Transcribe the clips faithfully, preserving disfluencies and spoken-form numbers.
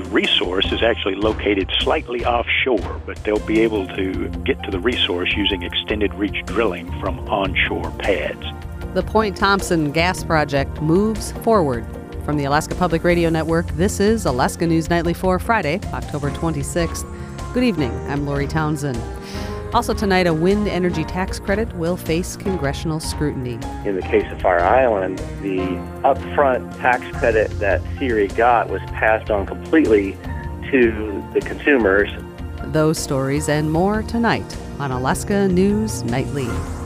resource is actually located slightly offshore, but they'll be able to get to the resource using extended reach drilling from onshore pads. The Point Thompson gas project moves forward. From the Alaska Public Radio Network, this is Alaska News Nightly for Friday, October twenty-sixth. Good evening, I'm Lori Townsend. Also tonight, a wind energy tax credit will face congressional scrutiny. In the case of Fire Island, the upfront tax credit that C R E got was passed on completely to the consumers. Those stories and more tonight on Alaska News Nightly.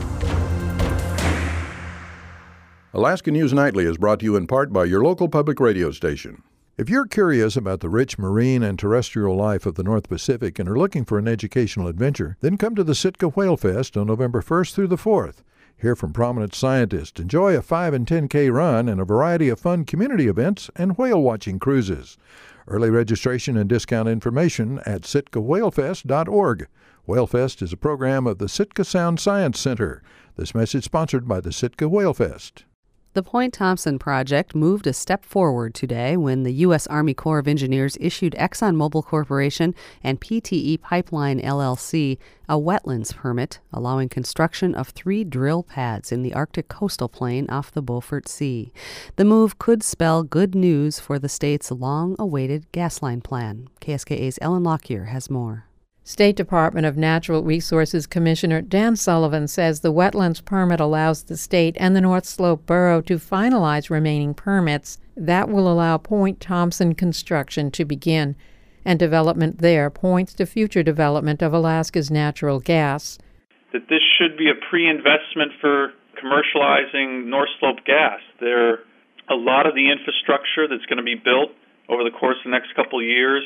Alaska News Nightly is brought to you in part by your local public radio station. If you're curious about the rich marine and terrestrial life of the North Pacific and are looking for an educational adventure, then come to the Sitka Whale Fest on November first through the fourth. Hear from prominent scientists, enjoy a five and ten K run, and a variety of fun community events and whale-watching cruises. Early registration and discount information at sitka whale fest dot org. WhaleFest is a program of the Sitka Sound Science Center. This message sponsored by the Sitka Whale Fest. The Point Thompson project moved a step forward today when the U S. Army Corps of Engineers issued ExxonMobil Corporation and P T E Pipeline L L C a wetlands permit allowing construction of three drill pads in the Arctic coastal plain off the Beaufort Sea. The move could spell good news for the state's long-awaited gas line plan. K S K A's Ellen Lockyer has more. State Department of Natural Resources Commissioner Dan Sullivan says the wetlands permit allows the state and the North Slope Borough to finalize remaining permits. That will allow Point Thompson construction to begin, and development there points to future development of Alaska's natural gas. That this should be a pre-investment for commercializing North Slope gas. There are a lot of the infrastructure that's going to be built over the course of the next couple of years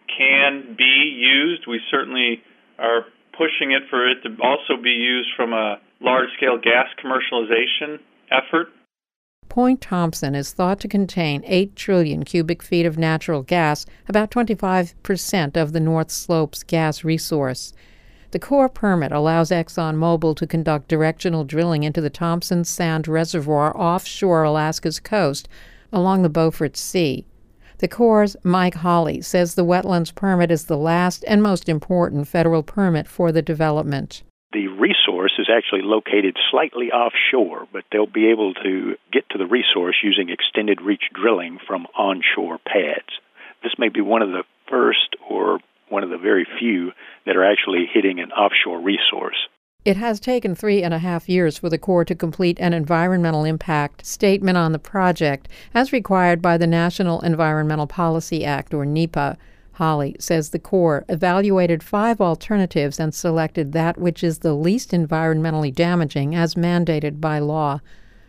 can be used. We certainly are pushing it for it to also be used from a large-scale gas commercialization effort. Point Thompson is thought to contain eight trillion cubic feet of natural gas, about twenty-five percent of the North Slope's gas resource. The Corps permit allows ExxonMobil to conduct directional drilling into the Thompson Sand Reservoir offshore Alaska's coast along the Beaufort Sea. The Corps' Mike Hawley says the wetlands permit is the last and most important federal permit for the development. The resource is actually located slightly offshore, but they'll be able to get to the resource using extended reach drilling from onshore pads. This may be one of the first or one of the very few that are actually hitting an offshore resource. It has taken three and a half years for the Corps to complete an environmental impact statement on the project, as required by the National Environmental Policy Act, or NEPA. Hawley says the Corps evaluated five alternatives and selected that which is the least environmentally damaging, as mandated by law.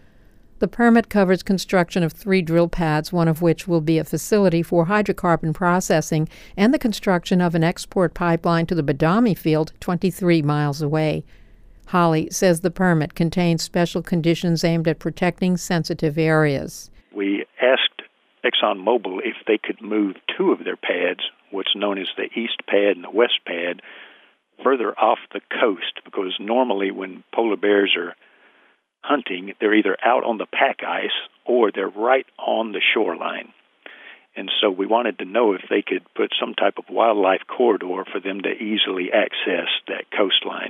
The permit covers construction of three drill pads, one of which will be a facility for hydrocarbon processing, and the construction of an export pipeline to the Badami field twenty-three miles away. Hawley says the permit contains special conditions aimed at protecting sensitive areas. We asked ExxonMobil if they could move two of their pads, what's known as the East Pad and the West Pad, further off the coast, because normally when polar bears are hunting, they're either out on the pack ice or they're right on the shoreline. And so we wanted to know if they could put some type of wildlife corridor for them to easily access that coastline.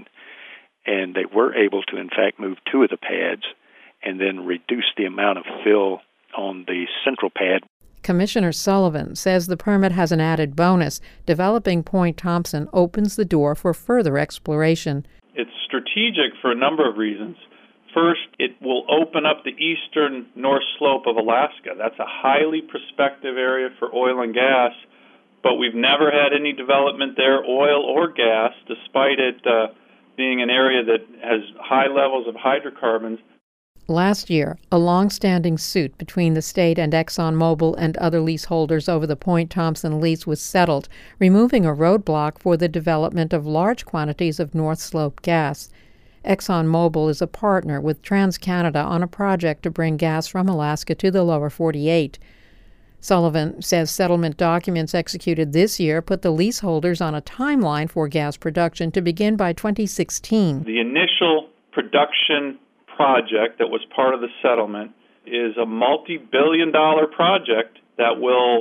And they were able to, in fact, move two of the pads and then reduce the amount of fill on the central pad. Commissioner Sullivan says the permit has an added bonus. Developing Point Thompson opens the door for further exploration. It's strategic for a number of reasons. First, it will open up the eastern North Slope of Alaska. That's a highly prospective area for oil and gas, but we've never had any development there, oil or gas, despite it uh, being an area that has high levels of hydrocarbons. Last year, a long-standing suit between the state and ExxonMobil and other leaseholders over the Point Thompson lease was settled, removing a roadblock for the development of large quantities of North Slope gas. ExxonMobil is a partner with TransCanada on a project to bring gas from Alaska to the lower forty-eight. Sullivan says settlement documents executed this year put the leaseholders on a timeline for gas production to begin by twenty sixteen. The initial production project that was part of the settlement is a multi-billion dollar project that will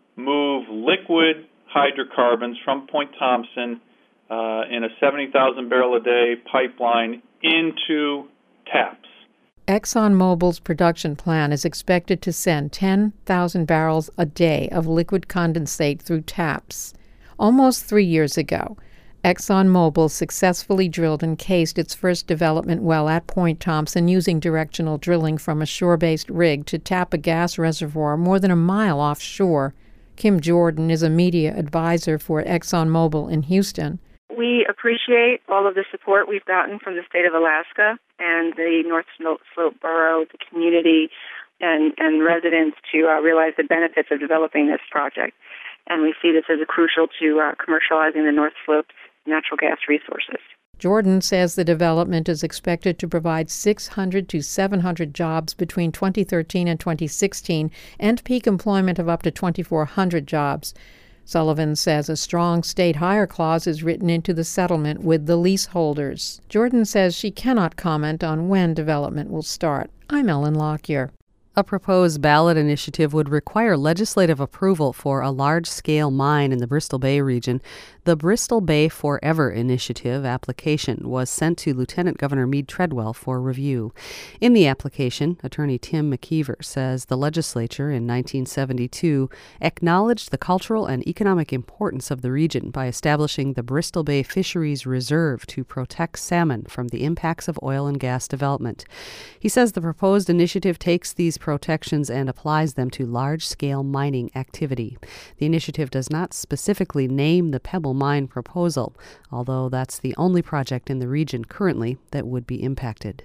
move liquid hydrocarbons from Point Thompson uh, in a seventy thousand barrel a day pipeline into TAPS. ExxonMobil's production plan is expected to send ten thousand barrels a day of liquid condensate through TAPS. Almost three years ago, ExxonMobil successfully drilled and cased its first development well at Point Thompson using directional drilling from a shore-based rig to tap a gas reservoir more than a mile offshore. Kim Jordan is a media advisor for ExxonMobil in Houston. We appreciate all of the support we've gotten from the state of Alaska and the North Slope Borough, the community, and, and residents to uh, realize the benefits of developing this project. And we see this as a crucial to uh, commercializing the North Slope's natural gas resources. Jordan says the development is expected to provide six hundred to seven hundred jobs between twenty thirteen and twenty sixteen and peak employment of up to twenty-four hundred jobs. Sullivan says a strong state hire clause is written into the settlement with the leaseholders. Jordan says she cannot comment on when development will start. I'm Ellen Lockyer. A proposed ballot initiative would require legislative approval for a large-scale mine in the Bristol Bay region. The Bristol Bay Forever Initiative application was sent to Lieutenant Governor Meade Treadwell for review. In the application, Attorney Tim McKeever says the legislature in nineteen seventy-two acknowledged the cultural and economic importance of the region by establishing the Bristol Bay Fisheries Reserve to protect salmon from the impacts of oil and gas development. He says the proposed initiative takes these protections and applies them to large-scale mining activity. The initiative does not specifically name the Pebble Mine proposal, although that's the only project in the region currently that would be impacted.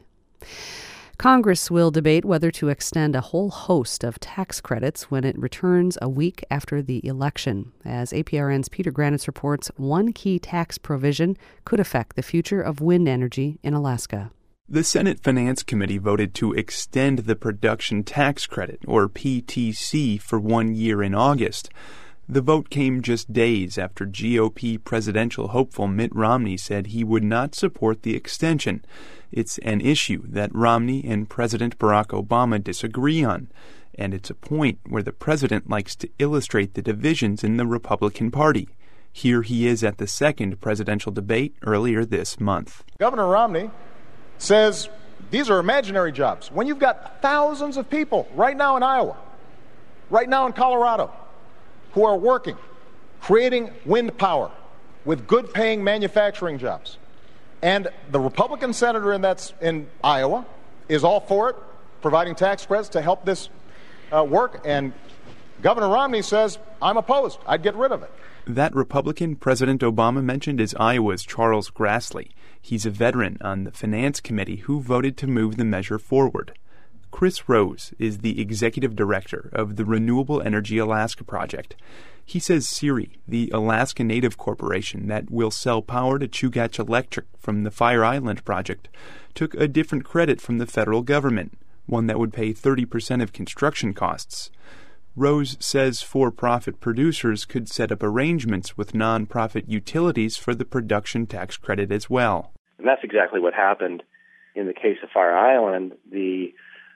Congress will debate whether to extend a whole host of tax credits when it returns a week after the election. As A P R N's Peter Granitz reports, one key tax provision could affect the future of wind energy in Alaska. The Senate Finance Committee voted to extend the Production Tax Credit, or P T C, for one year in August. The vote came just days after G O P presidential hopeful Mitt Romney said he would not support the extension. It's an issue that Romney and President Barack Obama disagree on, and it's a point where the president likes to illustrate the divisions in the Republican Party. Here he is at the second presidential debate earlier this month. Governor Romney says these are imaginary jobs. When you've got thousands of people right now in Iowa, right now in Colorado, who are working, creating wind power with good-paying manufacturing jobs. And the Republican senator in, that's in Iowa is all for it, providing tax credits to help this uh, work. And Governor Romney says, I'm opposed. I'd get rid of it. That Republican President Obama mentioned is Iowa's Charles Grassley. He's a veteran on the Finance Committee who voted to move the measure forward. Chris Rose is the executive director of the Renewable Energy Alaska Project. He says CIRI, the Alaska Native corporation that will sell power to Chugach Electric from the Fire Island project, took a different credit from the federal government, one that would pay thirty percent of construction costs. Rose says for-profit producers could set up arrangements with non-profit utilities for the production tax credit as well. And that's exactly what happened in the case of Fire Island. The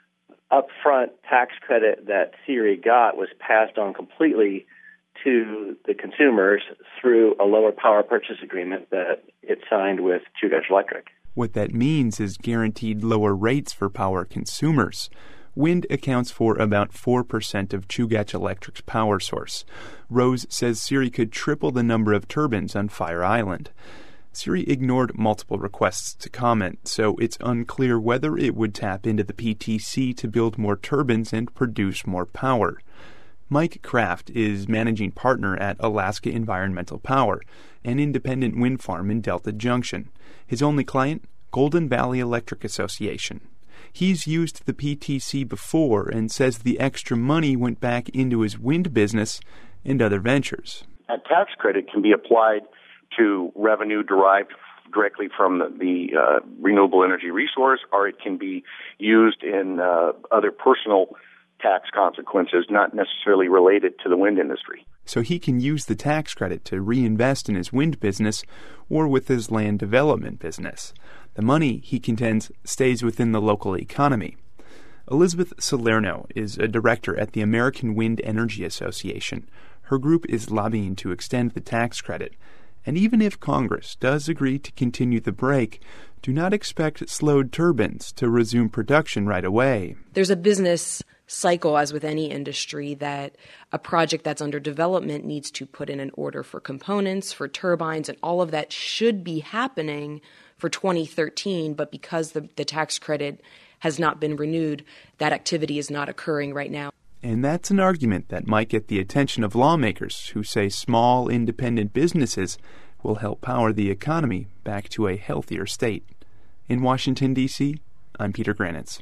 upfront tax credit that CIRI got was passed on completely to the consumers through a lower power purchase agreement that it signed with Chugach Electric. What that means is guaranteed lower rates for power consumers. Wind accounts for about four percent of Chugach Electric's power source. Rose says CIRI could triple the number of turbines on Fire Island. CIRI ignored multiple requests to comment, so it's unclear whether it would tap into the P T C to build more turbines and produce more power. Mike Kraft is managing partner at Alaska Environmental Power, an independent wind farm in Delta Junction. His only client, Golden Valley Electric Association. He's used the P T C before and says the extra money went back into his wind business and other ventures. That tax credit can be applied to revenue derived directly from the, the uh, renewable energy resource, or it can be used in uh, other personal tax consequences, not necessarily related to the wind industry. So he can use the tax credit to reinvest in his wind business or with his land development business. The money, he contends, stays within the local economy. Elizabeth Salerno is a director at the American Wind Energy Association. Her group is lobbying to extend the tax credit. And even if Congress does agree to continue the break, do not expect slowed turbines to resume production right away. There's a business cycle, as with any industry, that a project that's under development needs to put in an order for components, for turbines, and all of that should be happening for twenty thirteen. But because the, the tax credit has not been renewed, that activity is not occurring right now. And that's an argument that might get the attention of lawmakers who say small independent businesses will help power the economy back to a healthier state. In Washington, D C, I'm Peter Granitz.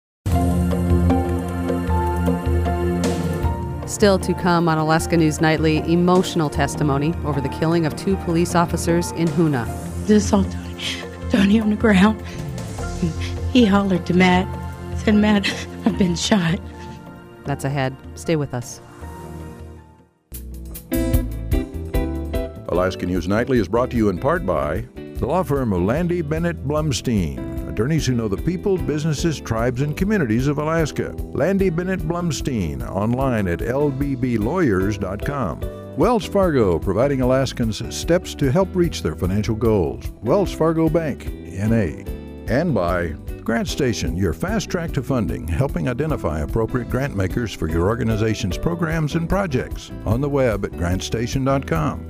Still to come on Alaska News Nightly, emotional testimony over the killing of two police officers in Hoonah. This saw Tony, Tony on the ground. He hollered to Matt, said, "Matt, I've been shot." That's ahead. Stay with us. Alaska News Nightly is brought to you in part by the law firm of Landy Bennett Blumstein, attorneys who know the people, businesses, tribes, and communities of Alaska. Landy Bennett Blumstein, online at l b b lawyers dot com. Wells Fargo, providing Alaskans steps to help reach their financial goals. Wells Fargo Bank, N A. And by Grant Station, your fast track to funding, helping identify appropriate grant makers for your organization's programs and projects. On the web at grant station dot com.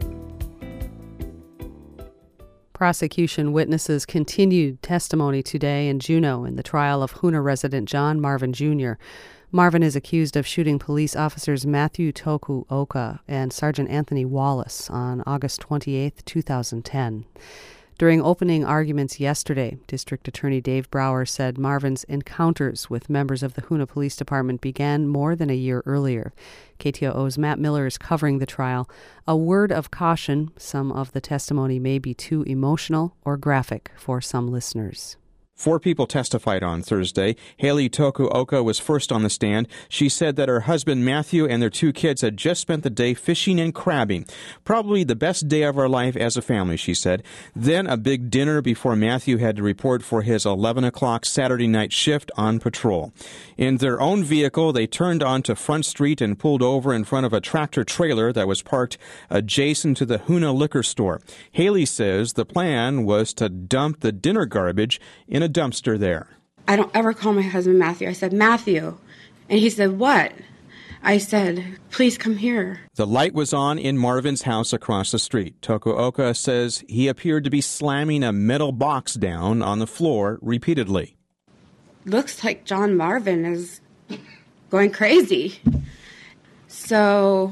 Prosecution witnesses continued testimony today in Juneau in the trial of Hoonah resident John Marvin Junior Marvin is accused of shooting police officers Matthew Toku Oka and Sergeant Anthony Wallace on August twenty-eighth, two thousand ten. During opening arguments yesterday, District Attorney Dave Brower said Marvin's encounters with members of the Hoonah Police Department began more than a year earlier. K T O O's Matt Miller is covering the trial. A word of caution, some of the testimony may be too emotional or graphic for some listeners. Four people testified on Thursday. Haley Toku Oka was first on the stand. She said that her husband Matthew and their two kids had just spent the day fishing and crabbing. Probably the best day of our life as a family, she said. Then a big dinner before Matthew had to report for his eleven o'clock Saturday night shift on patrol. In their own vehicle, they turned onto Front Street and pulled over in front of a tractor trailer that was parked adjacent to the Hoonah liquor store. Haley says the plan was to dump the dinner garbage in a dumpster there. I don't ever call my husband Matthew. I said, "Matthew." And he said, "What?" I said, "Please come here." The light was on in Marvin's house across the street. Toku Oka says he appeared to be slamming a metal box down on the floor repeatedly. Looks like John Marvin is going crazy. So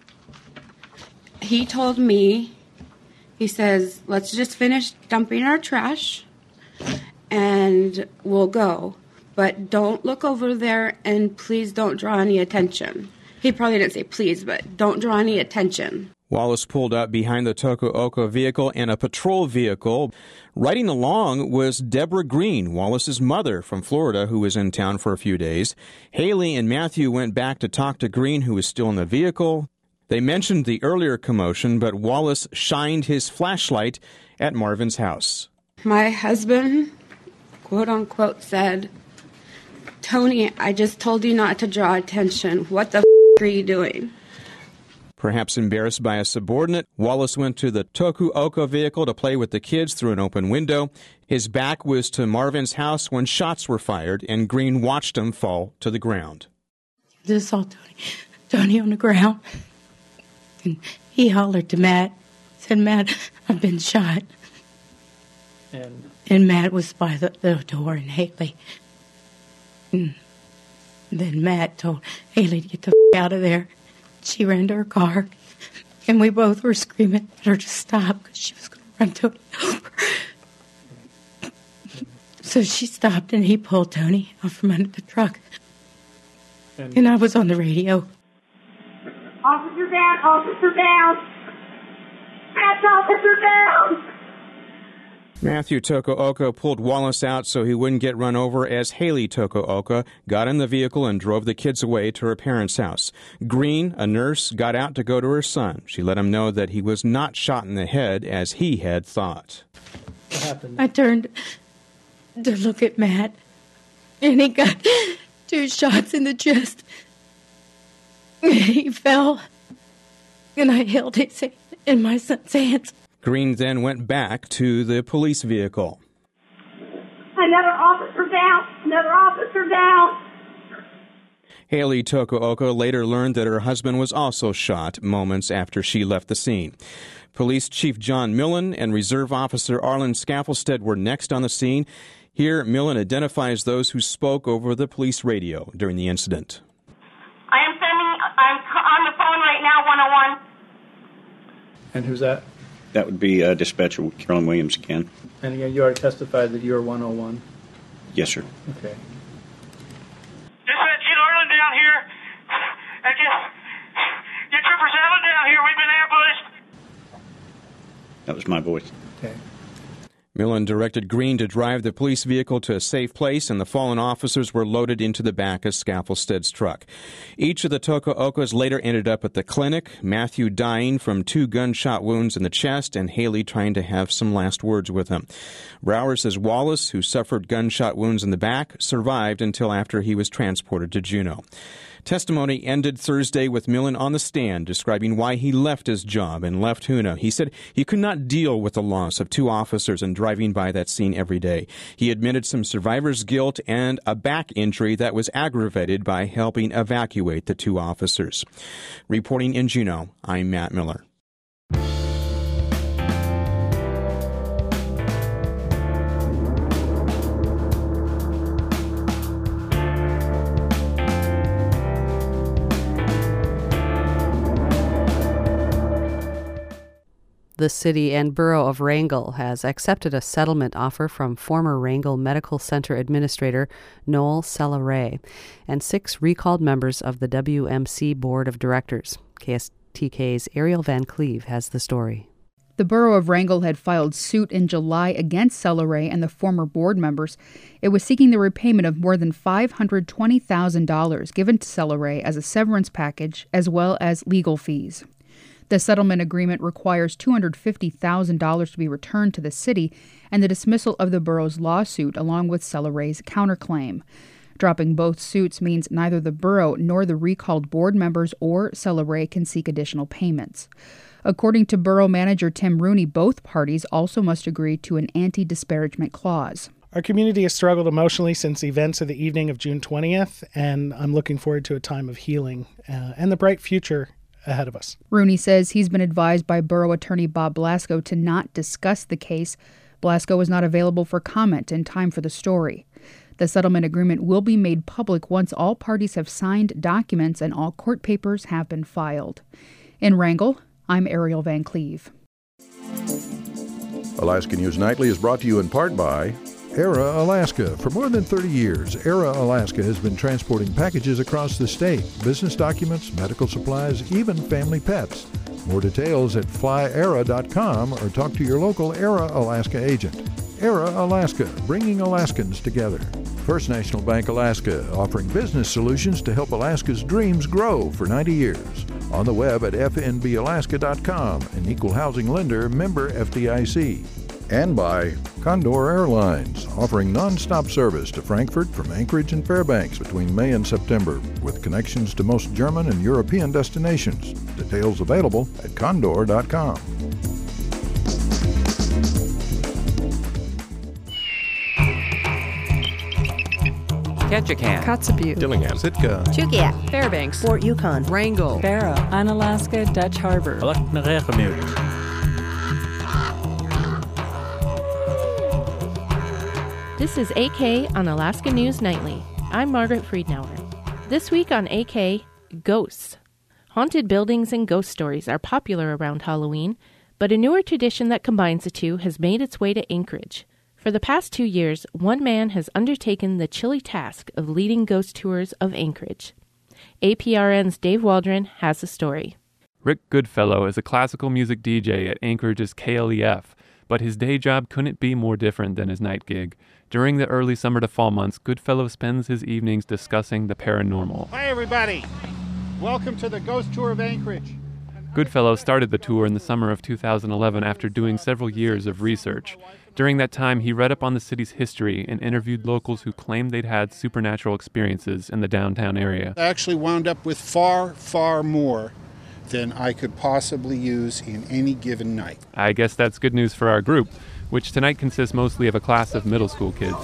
he told me, he says, "Let's just finish dumping our trash and we'll go. But don't look over there and please don't draw any attention." He probably didn't say please, but don't draw any attention. Wallace pulled up behind the Toku Oka vehicle in a patrol vehicle. Riding along was Deborah Green, Wallace's mother from Florida, who was in town for a few days. Haley and Matthew went back to talk to Green, who was still in the vehicle. They mentioned the earlier commotion, but Wallace shined his flashlight at Marvin's house. My husband, quote unquote, said, "Tony, I just told you not to draw attention. What the f*** are you doing?" Perhaps embarrassed by a subordinate, Wallace went to the Toku Oka vehicle to play with the kids through an open window. His back was to Marvin's house when shots were fired, and Green watched him fall to the ground. This saw Tony, Tony on the ground. And he hollered to Matt, said, "Matt, I've been shot." And, and Matt was by the, the door, and Haley. And then Matt told Haley to get the f*** out of there. She ran to her car, and we both were screaming at her to stop because she was going to run Tony over. So she stopped, and he pulled Tony out from under the truck. And, and I was on the radio. "Officer down, officer down. That's officer down." Matthew Toku Oka pulled Wallace out so he wouldn't get run over as Haley Toku Oka got in the vehicle and drove the kids away to her parents' house. Green, a nurse, got out to go to her son. She let him know that he was not shot in the head as he had thought. What happened? I turned to look at Matt, and he got two shots in the chest. He fell, and I held his hand in my son's hands. Green then went back to the police vehicle. Another officer down! Another officer down! Haley Tokuoka later learned that her husband was also shot moments after she left the scene. Police Chief John Millen and Reserve Officer Arlen Scaffelstead were next on the scene. Here, Millen identifies those who spoke over the police radio during the incident. I am sending, I'm on the phone right now, one oh one. And who's that? That would be uh, Dispatcher Carolyn Williams again. And again, you already testified that you're one oh one? Yes, sir. Okay. Dispatch, get Arlen down here. And get, get Troopers Allen down here. We've been ambushed. That was my voice. Okay. Millen directed Green to drive the police vehicle to a safe place, and the fallen officers were loaded into the back of Scaffelstead's truck. Each of the Tokuokas later ended up at the clinic, Matthew dying from two gunshot wounds in the chest, and Haley trying to have some last words with him. Brower says Wallace, who suffered gunshot wounds in the back, survived until after he was transported to Juneau. Testimony ended Thursday with Millen on the stand describing why he left his job and left Hoonah. He said he could not deal with the loss of two officers and driving by that scene every day. He admitted some survivor's guilt and a back injury that was aggravated by helping evacuate the two officers. Reporting in Juneau, I'm Matt Miller. The city and borough of Wrangell has accepted a settlement offer from former Wrangell Medical Center Administrator Noel Celeray and six recalled members of the W M C Board of Directors. K S T K's Ariel Van Cleve has the story. The borough of Wrangell had filed suit in July against Celeray and the former board members. It was seeking the repayment of more than five hundred twenty thousand dollars given to Celeray as a severance package, as well as legal fees. The settlement agreement requires two hundred fifty thousand dollars to be returned to the city and the dismissal of the borough's lawsuit along with Celeray's counterclaim. Dropping both suits means neither the borough nor the recalled board members or Celeray can seek additional payments. According to borough manager Tim Rooney, both parties also must agree to an anti-disparagement clause. Our community has struggled emotionally since the events of the evening of June twentieth, and I'm looking forward to a time of healing uh, and the bright future ahead of us. Rooney says he's been advised by borough attorney Bob Blasco to not discuss the case. Blasco was not available for comment in time for the story. The settlement agreement will be made public once all parties have signed documents and all court papers have been filed. In Wrangell, I'm Ariel Van Cleve. Alaska News Nightly is brought to you in part by Era Alaska. For more than thirty years, Era Alaska has been transporting packages across the state, business documents, medical supplies, even family pets. More details at fly era dot com or talk to your local Era Alaska agent. Era Alaska, bringing Alaskans together. First National Bank Alaska, offering business solutions to help Alaska's dreams grow for ninety years. On the web at f n b alaska dot com, an equal housing lender, member F D I C. And by Condor Airlines, offering nonstop service to Frankfurt from Anchorage and Fairbanks between May and September, with connections to most German and European destinations. Details available at condor dot com. Ketchikan, Kotzebue, Dillingham, Sitka, Chugiak, Fairbanks, Fort Yukon, Wrangell, Barrow, Unalaska, Dutch Harbor. This is A K on Alaska News Nightly. I'm Margaret Friedenauer. This week on A K, ghosts. Haunted buildings and ghost stories are popular around Halloween, but a newer tradition that combines the two has made its way to Anchorage. For the past two years, one man has undertaken the chilly task of leading ghost tours of Anchorage. A P R N's Dave Waldron has the story. Rick Goodfellow is a classical music D J at Anchorage's K L E F, but his day job couldn't be more different than his night gig. During the early summer to fall months, Goodfellow spends his evenings discussing the paranormal. Hi, everybody. Welcome to the Ghost Tour of Anchorage. Goodfellow started the tour in the summer of two thousand eleven after doing several years of research. During that time, he read up on the city's history and interviewed locals who claimed they'd had supernatural experiences in the downtown area. I actually wound up with far, far more than I could possibly use in any given night. I guess that's good news for our group, which tonight consists mostly of a class of middle school kids.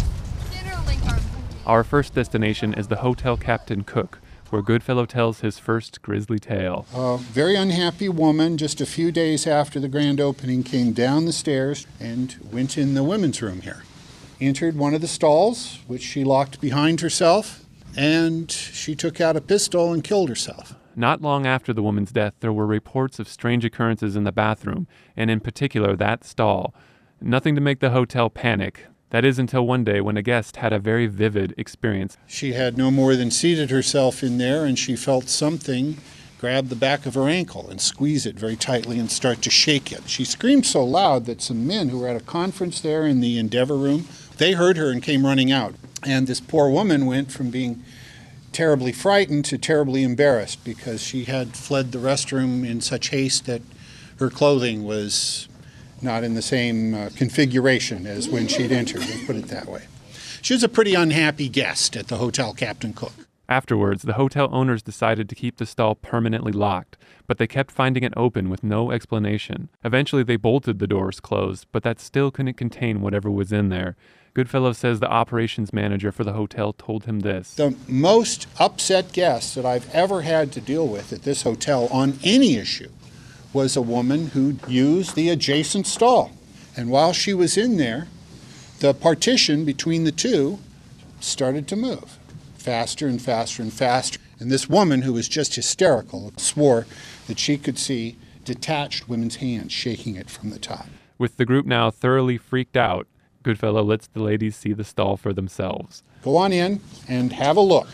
Our first destination is the Hotel Captain Cook, where Goodfellow tells his first grisly tale. A very unhappy woman, just a few days after the grand opening, came down the stairs and went in the women's room here. Entered one of the stalls, which she locked behind herself, and she took out a pistol and killed herself. Not long after the woman's death, there were reports of strange occurrences in the bathroom, and in particular that stall. Nothing to make the hotel panic. That is until one day when a guest had a very vivid experience. She had no more than seated herself in there, and she felt something grab the back of her ankle and squeeze it very tightly and start to shake it. She screamed so loud that some men who were at a conference there in the Endeavor room, they heard her and came running out. And this poor woman went from being terribly frightened to terribly embarrassed because she had fled the restroom in such haste that her clothing was not in the same uh, configuration as when she'd entered, let's put it that way. She was a pretty unhappy guest at the Hotel Captain Cook. Afterwards, the hotel owners decided to keep the stall permanently locked, but they kept finding it open with no explanation. Eventually, they bolted the doors closed, but that still couldn't contain whatever was in there. Goodfellow says the operations manager for the hotel told him this. The most upset guest that I've ever had to deal with at this hotel on any issue was a woman who used the adjacent stall. And while she was in there, the partition between the two started to move faster and faster and faster. And this woman, who was just hysterical, swore that she could see detached women's hands shaking it from the top. With the group now thoroughly freaked out, Goodfellow lets the ladies see the stall for themselves. Go on in and have a look.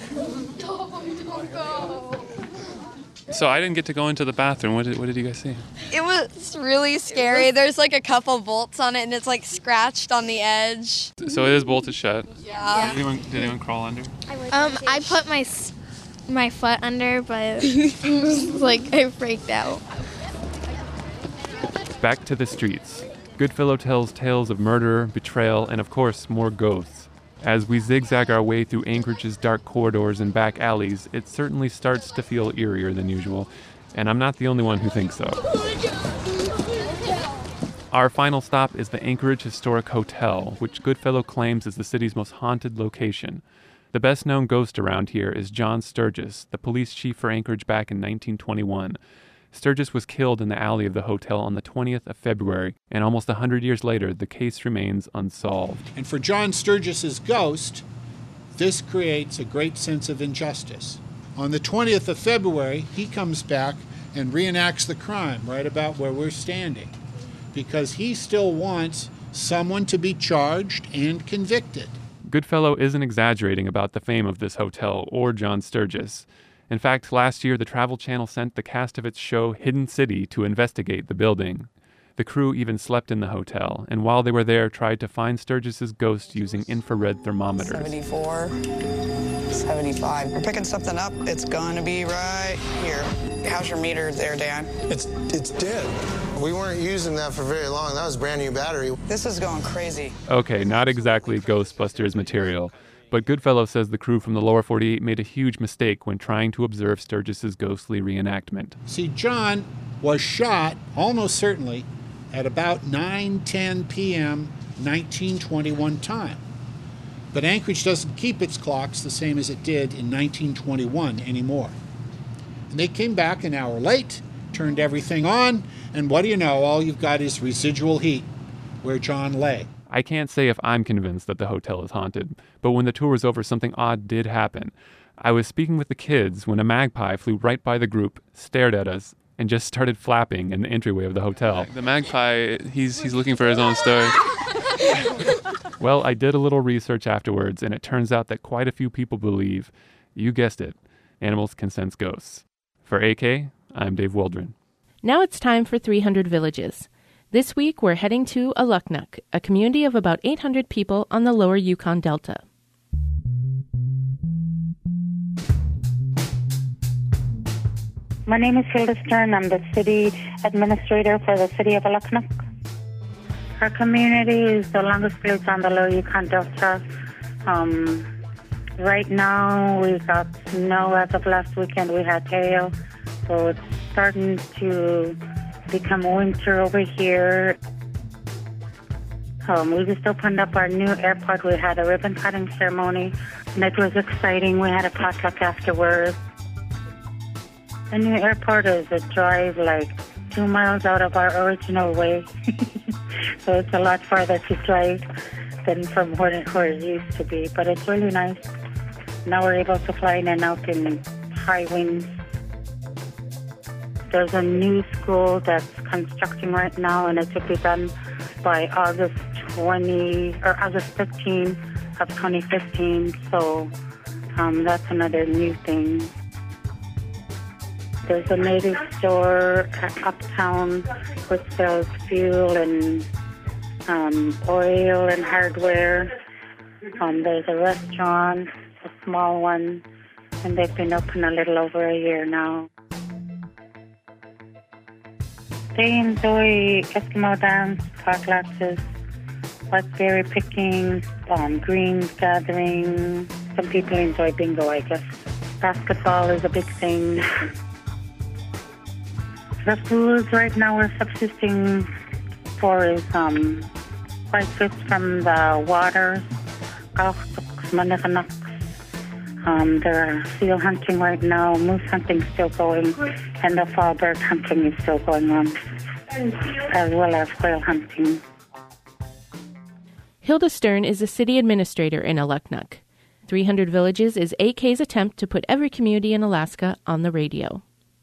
So I didn't get to go into the bathroom. What did, what did you guys see? It was really scary. There's like a couple bolts on it, and it's like scratched on the edge. So it is bolted shut. Yeah. Did anyone, did anyone crawl under? Um, I put my my foot under, but it was like I freaked out. Back to the streets. Goodfellow tells tales of murder, betrayal, and of course, more ghosts. As we zigzag our way through Anchorage's dark corridors and back alleys, it certainly starts to feel eerier than usual, and I'm not the only one who thinks so. Our final stop is the Anchorage Historic Hotel, which Goodfellow claims is the city's most haunted location. The best-known ghost around here is John Sturgis, the police chief for Anchorage back in nineteen twenty-one. Sturgis was killed in the alley of the hotel on the twentieth of February, and almost one hundred years later, the case remains unsolved. And for John Sturgis's ghost, this creates a great sense of injustice. On the twentieth of February, he comes back and reenacts the crime right about where we're standing, because he still wants someone to be charged and convicted. Goodfellow isn't exaggerating about the fame of this hotel or John Sturgis. In fact, last year, the Travel Channel sent the cast of its show Hidden City to investigate the building. The crew even slept in the hotel, and while they were there, tried to find Sturgis's ghost using infrared thermometers. seventy-four, seventy-five. We're picking something up. It's going to be right here. How's your meter there, Dan? It's it's dead. We weren't using that for very long. That was a brand new battery. This is going crazy. Okay, not exactly Ghostbusters material. But Goodfellow says the crew from the lower forty-eight made a huge mistake when trying to observe Sturgis's ghostly reenactment. See, John was shot, almost certainly, at about nine ten p.m. nineteen twenty-one time. But Anchorage doesn't keep its clocks the same as it did in nineteen twenty-one anymore. And they came back an hour late, turned everything on, and what do you know, all you've got is residual heat where John lay. I can't say if I'm convinced that the hotel is haunted, but when the tour was over, something odd did happen. I was speaking with the kids when a magpie flew right by the group, stared at us, and just started flapping in the entryway of the hotel. The magpie, he's he's looking for his own story. Well, I did a little research afterwards, and it turns out that quite a few people believe, you guessed it, animals can sense ghosts. For A K, I'm Dave Waldron. Now it's time for three hundred Villages. This week, we're heading to Aluknuk, a community of about eight hundred people on the lower Yukon Delta. My name is Hilda Stern. I'm the city administrator for the city of Aluknuk. Our community is the longest place on the lower Yukon Delta. Um, right now, we got snow. As of last weekend, we had hail. So it's starting to become winter over here. Um, we just opened up our new airport. We had a ribbon cutting ceremony, and it was exciting. We had a potluck afterwards. The new airport is a drive like two miles out of our original way. So it's a lot farther to drive than from where it, where it used to be. But it's really nice. Now we're able to fly in and out in high winds. There's a new school that's constructing right now, and it should be done by August twentieth or August fifteenth of twenty fifteen. So um, that's another new thing. There's a native store uptown which sells fuel and um, oil and hardware. Um, there's a restaurant, a small one, and they've been open a little over a year now. They enjoy Eskimo dance, potlatches, blackberry picking, um, greens gathering. Some people enjoy bingo, I guess. Basketball is a big thing. The foods right now we're subsisting for is um, white fish from the waters, um, they're seal hunting right now, moose hunting still going, and the fall bird hunting is still going on, as well as whale hunting. Hilda Stern is the city administrator in Aluknuk. three hundred Villages is A K's attempt to put every community in Alaska on the radio.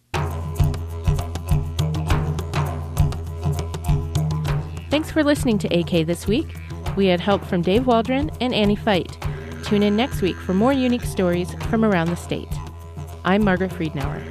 Thanks for listening to A K this week. We had help from Dave Waldron and Annie Feit. Tune in next week for more unique stories from around the state. I'm Margaret Friedenauer.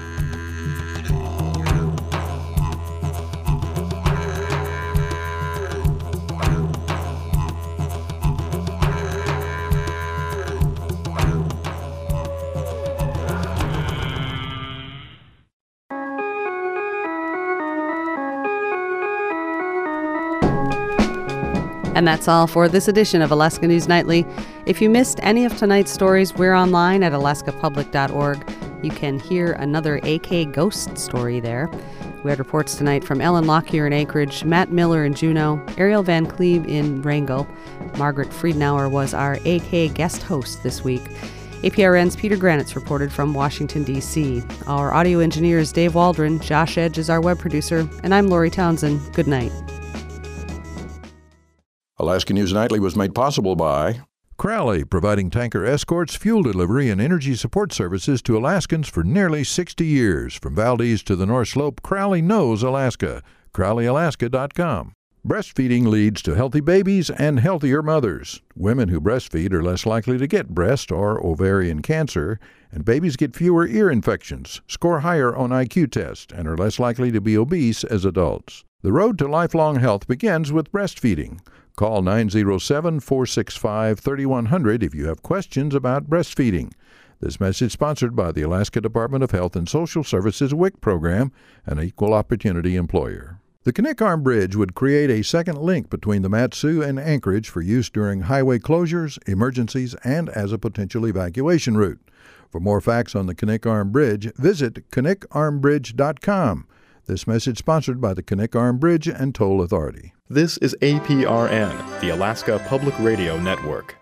And that's all for this edition of Alaska News Nightly. If you missed any of tonight's stories, we're online at alaska public dot org. You can hear another A K ghost story there. We had reports tonight from Ellen Lockyer in Anchorage, Matt Miller in Juneau, Ariel Van Cleve in Wrangell. Margaret Friedenauer was our A K guest host this week. A P R N's Peter Granitz reported from Washington, D C Our audio engineer is Dave Waldron, Josh Edge is our web producer, and I'm Lori Townsend. Good night. Alaska News Nightly was made possible by Crowley, providing tanker escorts, fuel delivery, and energy support services to Alaskans for nearly sixty years. From Valdez to the North Slope, Crowley knows Alaska. crowley alaska dot com. Breastfeeding leads to healthy babies and healthier mothers. Women who breastfeed are less likely to get breast or ovarian cancer, and babies get fewer ear infections, score higher on I Q tests, and are less likely to be obese as adults. The road to lifelong health begins with breastfeeding. Call nine oh seven, four six five, three one zero zero if you have questions about breastfeeding. This message sponsored by the Alaska Department of Health and Social Services W I C program, an equal opportunity employer. The Knik Arm Bridge would create a second link between the Mat-Su and Anchorage for use during highway closures, emergencies, and as a potential evacuation route. For more facts on the Knik Arm Bridge, visit knik arm bridge dot com. This message sponsored by the Knik Arm Bridge and Toll Authority. This is A P R N, the Alaska Public Radio Network.